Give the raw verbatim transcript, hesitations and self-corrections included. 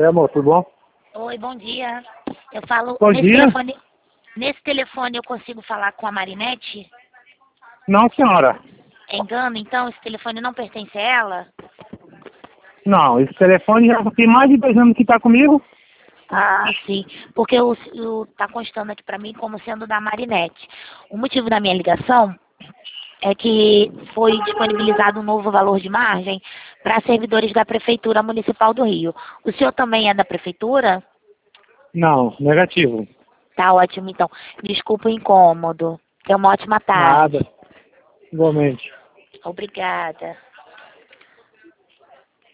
Oi, amor, tudo bom? Oi, bom dia. Eu falo... Bom nesse dia. Telefone, nesse telefone eu consigo falar com a Marinete? Não, senhora. É engano, então? Esse telefone não pertence a ela? Não, esse telefone já tem mais de dois anos que tá comigo. Ah, sim. Porque o, o, tá constando aqui pra mim como sendo da Marinete. O motivo da minha ligação é que foi disponibilizado um novo valor de margem para servidores da Prefeitura Municipal do Rio. O senhor também é da Prefeitura? Não, negativo. Tá ótimo, então. Desculpa o incômodo. Tenha uma ótima tarde. Nada. Igualmente. Obrigada.